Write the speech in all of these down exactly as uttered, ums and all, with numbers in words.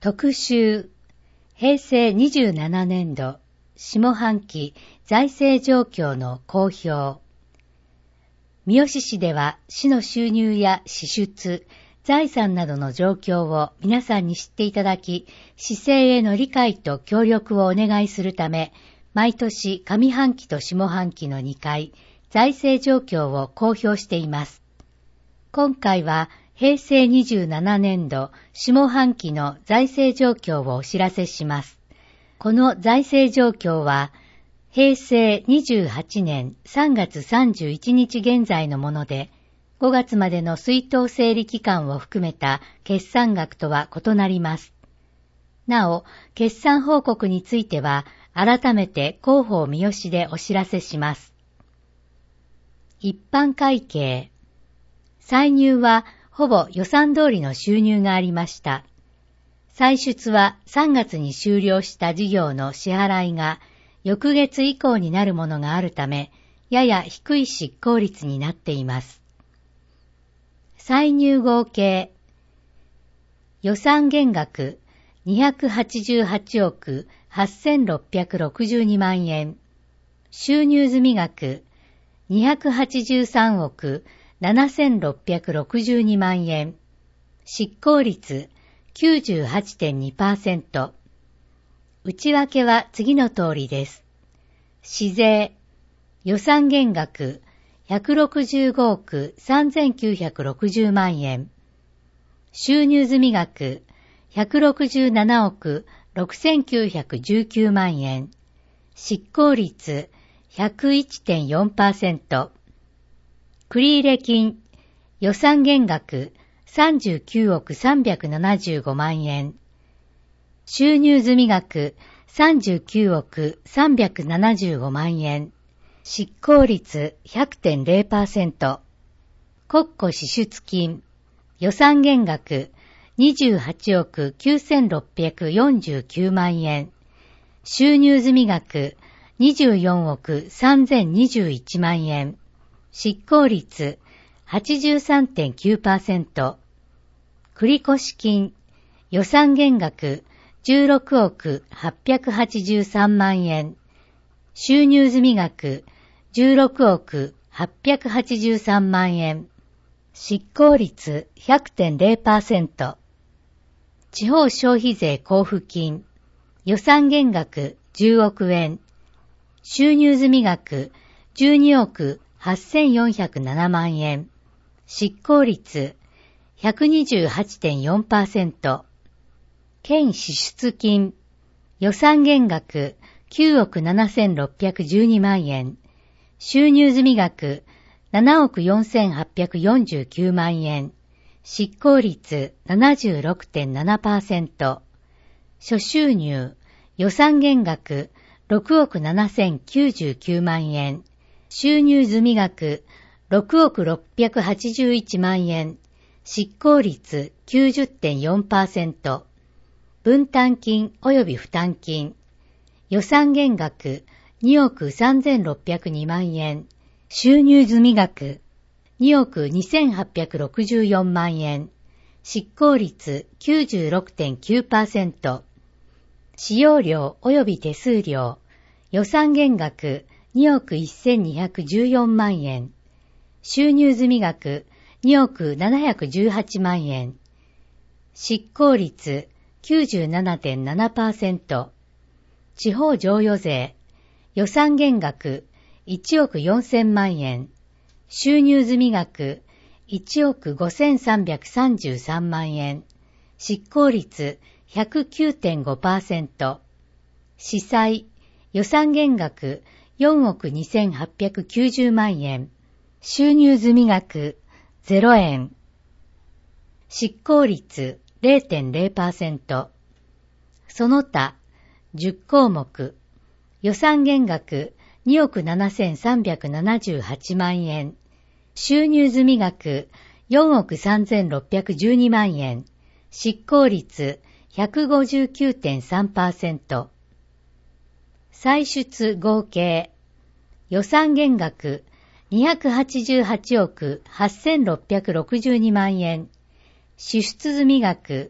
特集、平成にじゅうななねんど下半期財政状況の公表。三好市では市の収入や支出、財産などの状況を皆さんに知っていただき、市政への理解と協力をお願いするため、毎年上半期と下半期のにかい、財政状況を公表しています。今回は平成にじゅうななねんど下半期の財政状況をお知らせします。この財政状況は、平成にじゅうはちねんさんがつさんじゅういちにち現在のもので、ごがつまでの出納整理期間を含めた決算額とは異なります。なお、決算報告については、改めて広報三好でお知らせします。一般会計。歳入はほぼ予算通りの収入がありました。歳出はさんがつに終了した事業の支払いが翌月以降になるものがあるため、やや低い執行率になっています。歳入合計。予算減額にひゃくはちじゅうはちおくはっせんろっぴゃくろくじゅうにまんえん。収入済額にひゃくはちじゅうさんおくななせんろっぴゃくろくじゅうにまんえん。執行率 きゅうじゅうはちてんにパーセント。内訳は次の通りです。市税。予算減額ひゃくろくじゅうごおくさんぜんきゅうひゃくろくじゅうまんえん。収入済額ひゃくろくじゅうななおくろくせんきゅうひゃくじゅうきゅうまんえん。執行率 ひゃくいちてんよんパーセント。繰入金。予算減額さんじゅうきゅうおくさんびゃくななじゅうごまんえん。収入済額さんじゅうきゅうおくさんびゃくななじゅうごまんえん。執行率 ひゃくてんぜろパーセント。国庫支出金。予算減額にじゅうはちおくきゅうせんろっぴゃくよんじゅうきゅうまんえん。収入済額にじゅうよんおくさんぜんにじゅういちまんえん。執行率 はちじゅうさんてんきゅうパーセント。繰越金。予算減額じゅうろくおくはっぴゃくはちじゅうさんまんえん。収入済額じゅうろくおくはっぴゃくはちじゅうさんまんえん。執行率 ひゃくてんぜろパーセント。地方消費税交付金。予算減額じゅうおくえん。収入済額じゅうにおくはっせんよんひゃくななまんえん。執行率 ひゃくにじゅうはちてんよんパーセント。県支出金。予算減額きゅうおくななせんろっぴゃくじゅうにまんえん。収入済額ななおくよんせんはっぴゃくよんじゅうきゅうまんえん。執行率 ななじゅうろくてんななパーセント。諸収入。予算減額ろくおくななせんきゅうじゅうきゅうまんえん。収入済額ろくおくろっぴゃくはちじゅういちまんえん。執行率 きゅうじゅってんよんパーセント。分担金及び負担金。予算減額におくさんぜんろっぴゃくにまんえん。収入済額におくにせんはっぴゃくろくじゅうよんまんえん。執行率 きゅうじゅうろくてんきゅうパーセント。使用料及び手数料。予算減額におくせんにひゃくじゅうよんまんえん。収入済額におくななひゃくじゅうはちまんえん。執行率 きゅうじゅうななてんななパーセント。地方譲与税。予算減額いちおくよんせんまんえん。収入済額いちおくごせんさんびゃくさんじゅうさんまんえん。執行率 ひゃくきゅうてんごパーセント。司祭。予算減額よんおくにせんはっぴゃくきゅうじゅうまんえん。収入済額ゼロえん。執行率 れいてんぜろパーセント。その他じゅっこうもく。予算減額におくななせんさんびゃくななじゅうはちまんえん。収入済額よんおくさんぜんろっぴゃくじゅうにまんえん。執行率 ひゃくごじゅうきゅうてんさんパーセント。歳出合計。予算減額にひゃくはちじゅうはちおくはっせんろっぴゃくろくじゅうにまんえん。支出済額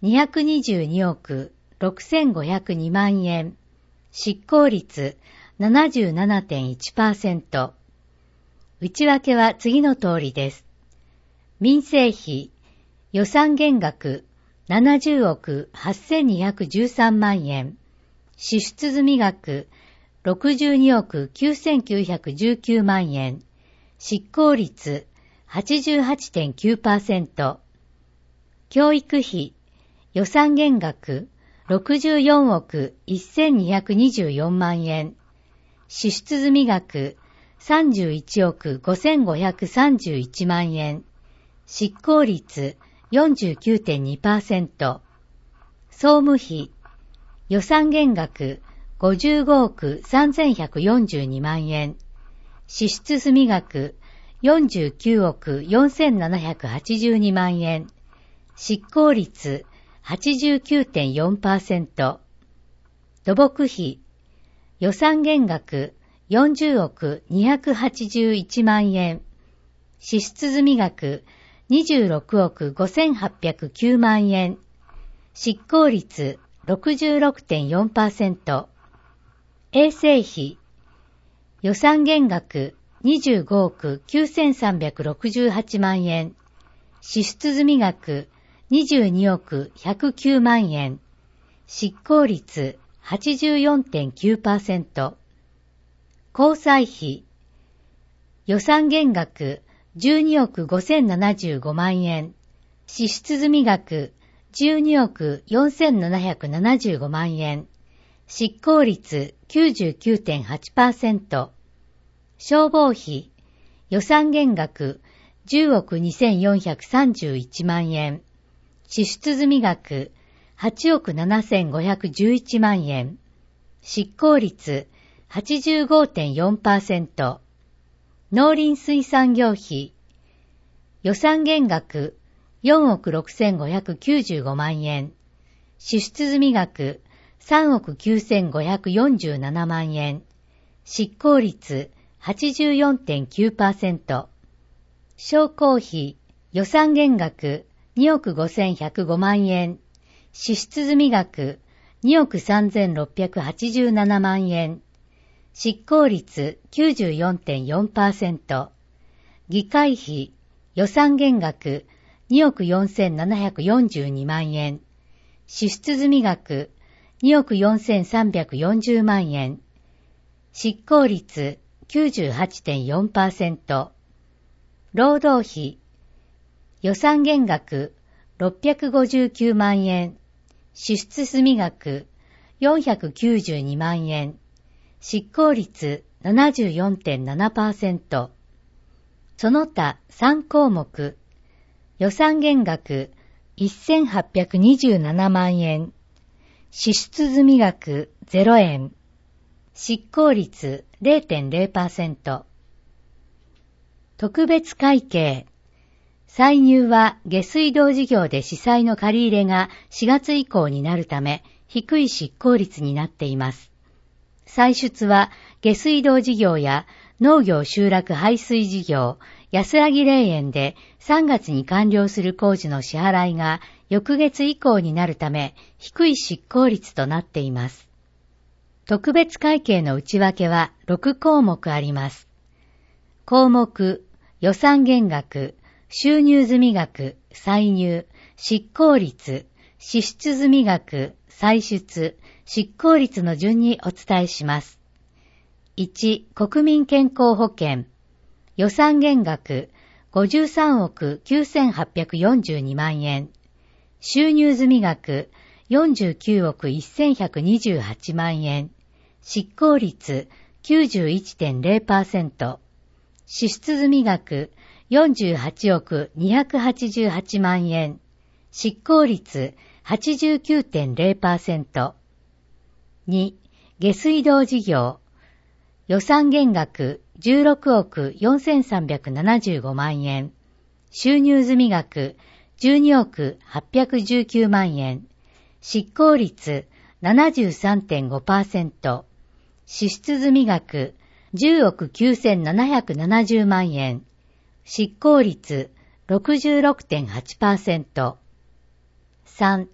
にひゃくにじゅうにおくろくせんごひゃくにまんえん。執行率 ななじゅうななてんいちパーセント。内訳は次の通りです。民生費、予算減額ななじゅうおくはっせんにひゃくじゅうさんまんえん。支出済額ろくじゅうにおくきゅうせんきゅうひゃくじゅうきゅうまんえん。執行率 はちじゅうはちてんきゅうパーセント。教育費、予算減額ろくじゅうよんおくせんにひゃくにじゅうよんまんえん。支出済額さんじゅういちおくごせんごひゃくさんじゅういちまんえん。執行率 よんじゅうきゅうてんにパーセント。総務費、予算減額ごじゅうごおくさんぜんひゃくよんじゅうにまんえん。支出済額よんじゅうきゅうおくよんせんななひゃくはちじゅうにまんえん。執行率 はちじゅうきゅうてんよんパーセント。土木費、予算減額よんじゅうおくにひゃくはちじゅういちまんえん。支出済額にじゅうろくおくごせんはっぴゃくきゅうまんえん。執行率 ろくじゅうろくてんよんパーセント。衛生費、予算減額にじゅうごおくきゅうせんさんびゃくろくじゅうはちまんえん。支出済額にじゅうにおくひゃくきゅうまんえん。執行率 はちじゅうよんてんきゅうパーセント。交際費、予算減額じゅうにおくごせんななじゅうごまんえん。支出済額じゅうにおくよんせんななひゃくななじゅうごまんえん。執行率 きゅうじゅうきゅうてんはちパーセント。消防費、予算減額じゅうおくにせんよんひゃくさんじゅういちまんえん。支出済額はちおくななせんごひゃくじゅういちまんえん。執行率 はちじゅうごてんよんパーセント。農林水産業費、予算減額よんおくろくせんごひゃくきゅうじゅうごまんえん。支出済額さんおくきゅうせんごひゃくよんじゅうななまんえん。執行率 はちじゅうよんてんきゅうパーセント。商工費、予算減額におくごせんひゃくごまんえん。支出済額におくさんぜんろっぴゃくはちじゅうななまんえん。執行率 きゅうじゅうよんてんよんパーセント。議会費、予算減額におくよんせんななひゃくよんじゅうにまんえん。支出済額におくよんせんさんびゃくよんじゅうまんえん。執行率 きゅうじゅうはちてんよんパーセント。労働費、予算減額ろっぴゃくごじゅうきゅうまんえん。支出済額よんひゃくきゅうじゅうにまんえん。執行率 ななじゅうよんてんななパーセント。その他さんこうもく。予算減額せんはっぴゃくにじゅうななまんえん。支出済額ゼロえん。執行率 れいてんれいパーセント。特別会計。歳入は下水道事業で司祭の借り入れがしがつ以降になるため低い執行率になっています。歳出は下水道事業や農業集落排水事業、安らぎ霊園でさんがつに完了する工事の支払いが翌月以降になるため低い執行率となっています。特別会計の内訳はろくこうもくあります。項目、予算減額、収入済額、歳入、執行率、支出済額、歳出、執行率の順にお伝えします。いち、国民健康保険。予算減額ごじゅうさんおくきゅうせんはっぴゃくよんじゅうにまんえん。収入済額よんじゅうきゅうおくせんひゃくにじゅうはちまんえん。執行率 きゅうじゅういちてんれいパーセント。支出済額よんじゅうはちおくにひゃくはちじゅうはちまんえん。執行率 はちじゅうきゅうてんれいパーセント。に、下水道事業。予算減額じゅうろくおくよんせんさんびゃくななじゅうごまんえん。収入済額じゅうにおくはっぴゃくじゅうきゅうまんえん。執行率 ななじゅうさんてんごパーセント。支出済額じゅうおくきゅうせんななひゃくななじゅうまんえん。執行率 ろくじゅうろくてんはちパーセント。さん、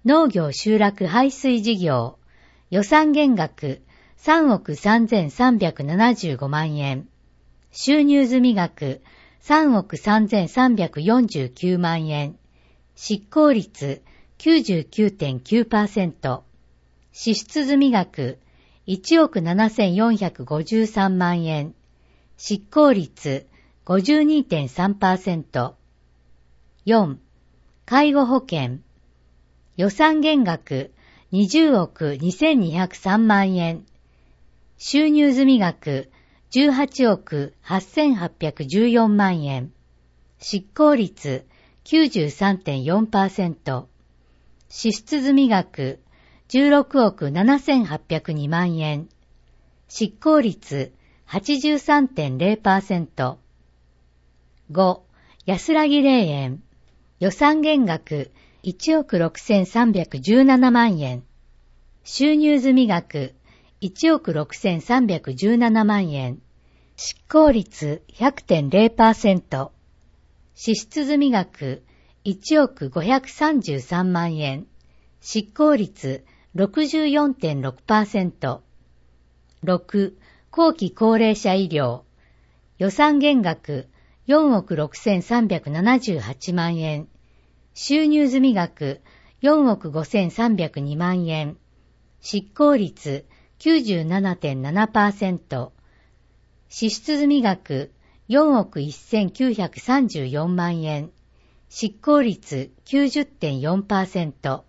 農業集落排水事業、予算減額さんおくさんぜんさんびゃくななじゅうごまんえん、収入済額さんおくさんぜんさんびゃくよんじゅうきゅうまんえん、執行率 きゅうじゅうきゅうてんきゅうパーセント、支出済額いちおくななせんよんひゃくごじゅうさんまんえん、執行率 ごじゅうにてんさんパーセント。よん. 介護保険。予算減額にじゅうおくにせんにひゃくさんまんえん。収入済額じゅうはちおくはっせんはっぴゃくじゅうよんまんえん。執行率 きゅうじゅうさんてんよんパーセント。支出済額じゅうろくおくななせんはっぴゃくにまんえん。執行率 はちじゅうさんてんぜろパーセント。ご. 安らぎ霊園。予算減額いちおくろくせんさんびゃくじゅうななまんえん。収入済額いちおくろくせんさんびゃくじゅうななまんえん。執行率 ひゃくてんぜろパーセント。支出済額いちおくごひゃくさんじゅうさんまんえん。執行率 ろくじゅうよんてんろくパーセント。ろく. 後期高齢者医療。予算減額よんおくろくせんさんびゃくななじゅうはちまんえん。収入済額よんおくごせんさんびゃくにまんえん。執行率 きゅうじゅうななてんななパーセント。支出済額よんおくせんきゅうひゃくさんじゅうよんまんえん。執行率 きゅうじゅってんよんパーセント。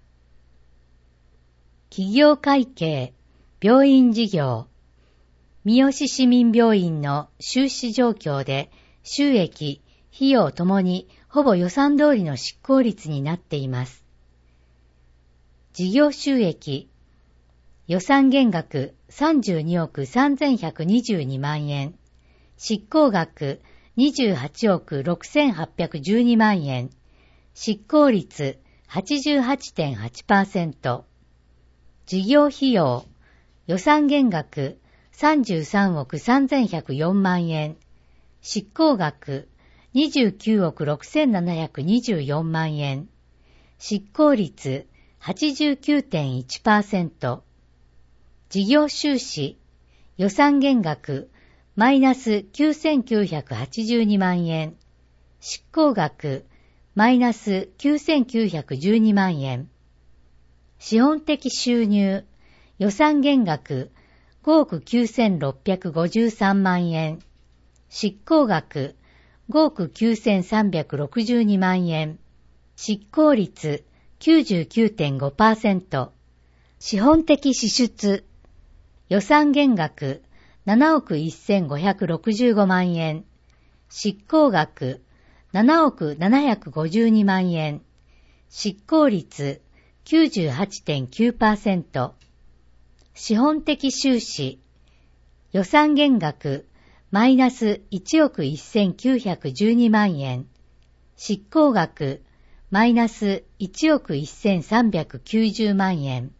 企業会計、病院事業。三好市民病院の収支状況で収益、費用ともにほぼ予算通りの執行率になっています。事業収益、予算減額さんじゅうにおくさんぜんひゃくにじゅうにまんえん、執行額にじゅうはちおくろくせんはっぴゃくじゅうにまんえん、執行率 はちじゅうはちてんはちパーセント。事業費用、予算減額さんじゅうさんおくさんぜんひゃくよんまんえん、執行額にじゅうきゅうおくろくせんななひゃくにじゅうよんまんえん、執行率 はちじゅうきゅうてんいちパーセント。事業収支、予算減額マイナスきゅうせんきゅうひゃくはちじゅうにまんえん、執行額マイナスきゅうせんきゅうひゃくじゅうにまんえん、資本的収入、予算減額ごおくきゅうせんろっぴゃくごじゅうさんまんえん、執行額ごおくきゅうせんさんびゃくろくじゅうにまんえん、執行率 きゅうじゅうきゅうてんごパーセント。資本的支出、予算減額ななおくせんごひゃくろくじゅうごまんえん、執行額ななおくななひゃくごじゅうにまんえん、執行率 きゅうじゅうはちてんきゅうパーセント。資本的収支、予算減額マイナスいちおくせんきゅうひゃくじゅうにまんえん、執行額マイナスいちおくせんさんびゃくきゅうじゅうまんえん。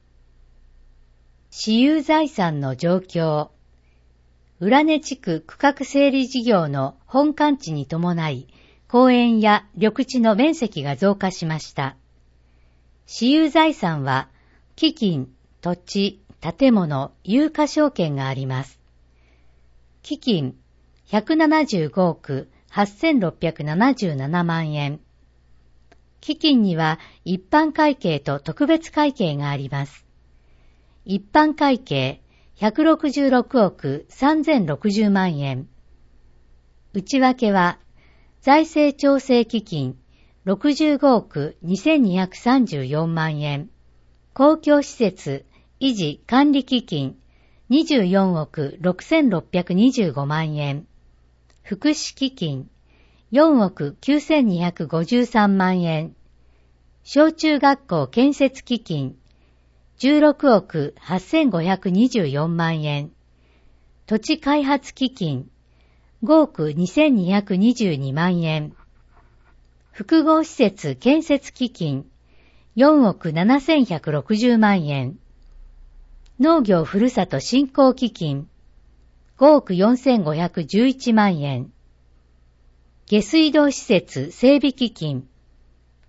私有財産の状況。浦根地区区画整理事業の本館地に伴い、公園や緑地の面積が増加しました。私有財産は、基金、土地、建物、有価証券があります。基金、ひゃくななじゅうごおくはっせんろっぴゃくななじゅうななまんえん。基金には一般会計と特別会計があります。一般会計ひゃくろくじゅうろくおくさんぜんろくじゅうまんえん。内訳は、財政調整基金ろくじゅうごおくにせんにひゃくさんじゅうよんまんえん。公共施設維持管理基金にじゅうよんおくろくせんろっぴゃくにじゅうごまんえん。福祉基金よんおくきゅうせんにひゃくごじゅうさんまんえん。小中学校建設基金じゅうろくおくはっせんごひゃくにじゅうよんまんえん。土地開発基金ごおくにせんにひゃくにじゅうにまんえん。複合施設建設基金よんおくななせんひゃくろくじゅうまんえん。農業ふるさと振興基金ごおくよんせんごひゃくじゅういちまんえん。下水道施設整備基金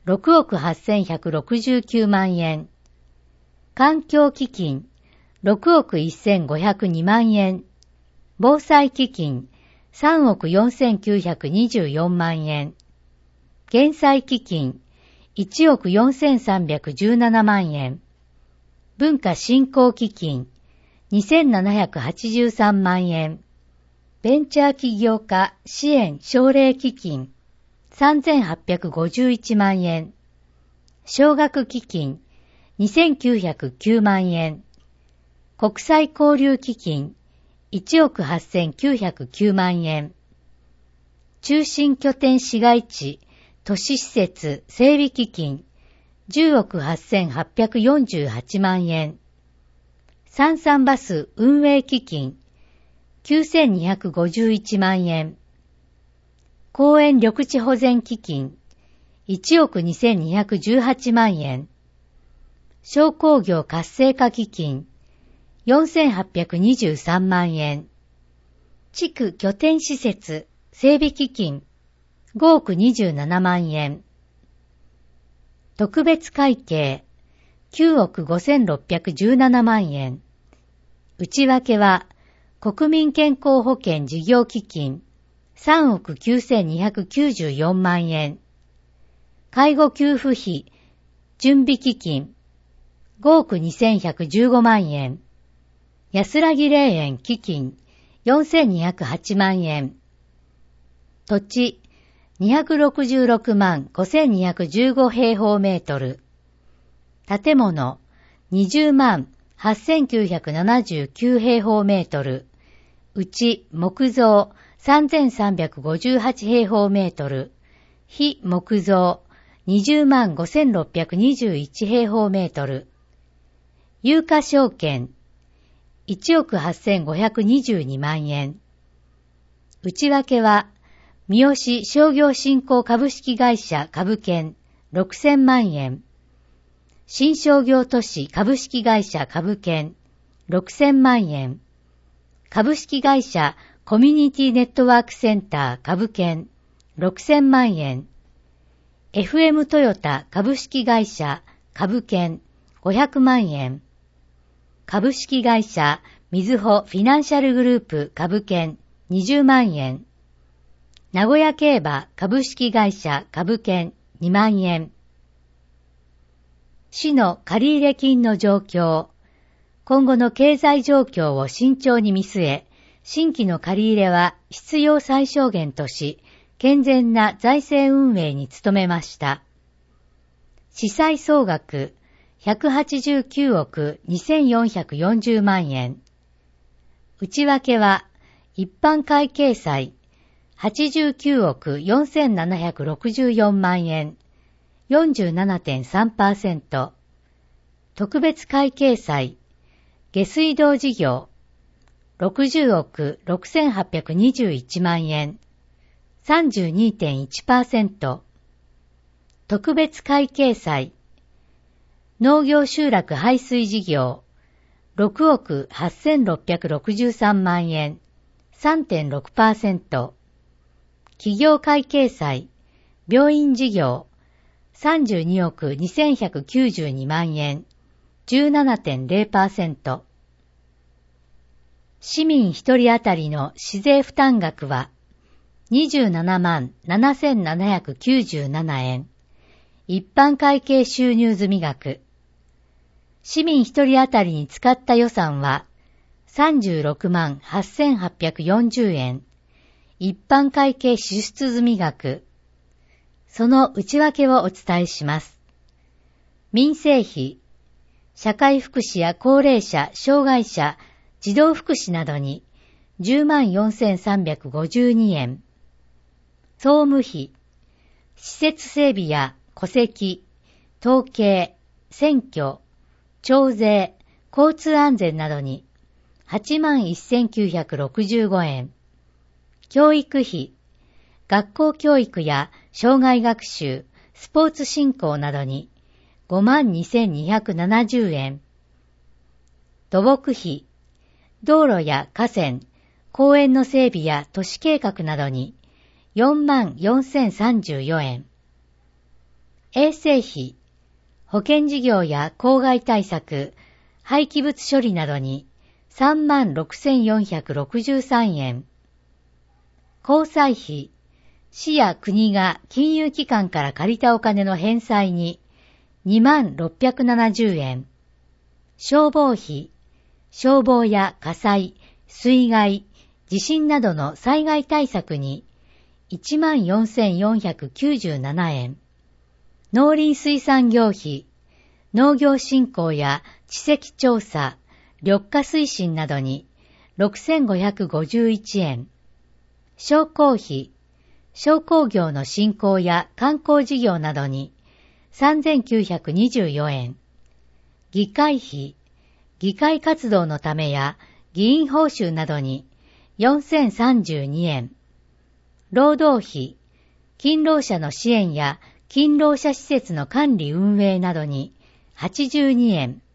ろくおくはっせんひゃくろくじゅうきゅうまんえん。環境基金、ろくおくせんごひゃくにまんえん。防災基金、さんおくよんせんきゅうひゃくにじゅうよんまんえん。減災基金、いちおくよんせんさんびゃくじゅうななまんえん。文化振興基金、にせんななひゃくはちじゅうさんまんえん。ベンチャー起業家支援奨励基金、さんぜんはっぴゃくごじゅういちまんえん。奨学基金、にせんきゅうひゃくきゅうまんえん。国際交流基金、いちおくはっせんきゅうひゃくきゅうまんえん。中心拠点市街地、都市施設整備基金、じゅうおくはっせんはっぴゃくよんじゅうはちまんえん。三々バス運営基金、きゅうせんにひゃくごじゅういちまんえん。公園緑地保全基金、いちおくにせんにひゃくじゅうはちまんえん。商工業活性化基金、よんせんはっぴゃくにじゅうさんまんえん。地区拠点施設整備基金、ごおくにじゅうななまんえん。特別会計、きゅうおくごせんろっぴゃくじゅうななまんえん。内訳は、国民健康保険事業基金、さんおくきゅうせんにひゃくきゅうじゅうよんまんえん。介護給付費、準備基金、ごおくにせんひゃくじゅうごまんえん。安らぎ霊園基金、よんせんにひゃくはちまんえん。土地、にひゃくろくじゅうろくまんごせんにひゃくじゅうご平方メートル。建物、にじゅうまんはっせんきゅうひゃくななじゅうきゅう平方メートル。うち木造さんぜんさんびゃくごじゅうはち平方メートル。非木造にじゅうまんごせんろっぴゃくにじゅういち平方メートル。有価証券、いちおくはっせんごひゃくにじゅうにまんえん。内訳は、三好商業振興株式会社株券ろくせんまんえん。新商業都市株式会社株券ろくせんまんえん。株式会社コミュニティネットワークセンター株券ろくせんまんえん。エフエム トヨタ株式会社株券ごひゃくまんえん。株式会社みずほフィナンシャルグループ株券にじゅうまんえん。名古屋競馬株式会社株券にまんえん。市の借入金の状況。今後の経済状況を慎重に見据え、新規の借入は必要最小限とし、健全な財政運営に努めました。市債総額ひゃくはちじゅうきゅうおくにせんよんひゃくよんじゅうまんえん。内訳は一般会計債はちじゅうきゅうおくよんせんななひゃくろくじゅうよんまんえん よんじゅうななてんさんパーセント。特別会計債下水道事業ろくじゅうおくろくせんはっぴゃくにじゅういちまんえん さんじゅうにてんいちパーセント。特別会計債農業集落排水事業ろくおくはっせんろっぴゃくろくじゅうさんまんえん さんてんろくパーセント。企業会計債病院事業さんじゅうにおくにせんひゃくきゅうじゅうにまんえん じゅうななてんれいパーセント。市民一人当たりの市税負担額はにじゅうななまんななせんななひゃくきゅうじゅうななえん。一般会計収入済額。市民一人当たりに使った予算はさんじゅうろくまんはっせんはっぴゃくよんじゅうえん。一般会計支出済額。その内訳をお伝えします。民生費。社会福祉や高齢者、障害者、児童福祉などにじゅうまんよんせんさんびゃくごじゅうにえん。総務費。施設整備や戸籍、統計、選挙、徴税、交通安全などにはちまんせんきゅうひゃくろくじゅうごえん。教育費。学校教育や障害学習、スポーツ振興などにごまんにせんにひゃくななじゅうえん。土木費。道路や河川、公園の整備や都市計画などによんまんよんせんさんじゅうよえん。 衛生費、保険事業や公害対策、廃棄物処理などにさんまんろくせんよんひゃくろくじゅうさんえん。交際費、市や国が金融機関から借りたお金の返済ににまんろっぴゃくななじゅうえん。消防費、消防や火災、水害、地震などの災害対策にいちまんよんせんよんひゃくきゅうじゅうななえん。農林水産業費、農業振興や地籍調査、緑化推進などにろくせんごひゃくごじゅういちえん。商工費、商工業の振興や観光事業などにさんぜんきゅうひゃくにじゅうよえん。議会費、議会活動のためや議員報酬などによんせんさんじゅうにえん。労働費、勤労者の支援や勤労者施設の管理運営などにはちじゅうにえん。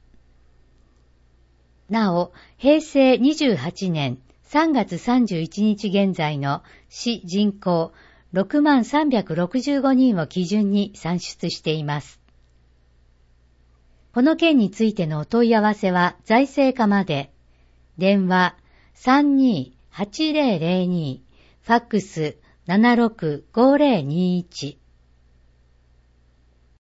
なお、へいせいにじゅうはちねんさんがつさんじゅういちにち現在の市人口ろくまんさんびゃくろくじゅうごにんを基準に算出しています。この件についてのお問い合わせは財政課まで。電話 さんにーはちぜろぜろに、ファックス ななろくごぜろにいち。